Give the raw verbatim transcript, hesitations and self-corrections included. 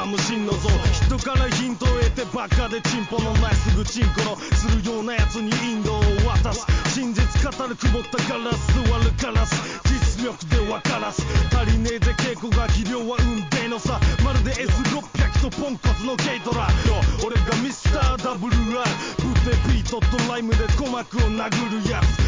か無心の像、人からヒントを得てバカでチンポのないすぐチンコのするようなやつにインドを渡す。真実語る曇ったガラス座るカラス、実力で分からす。足りねえぜ稽古が技量は運命の差、まるで エスろっぴゃく とポンコツの軽トラ。俺がミスター ダブリューアール ブテビートとライムで鼓膜を殴るやつ、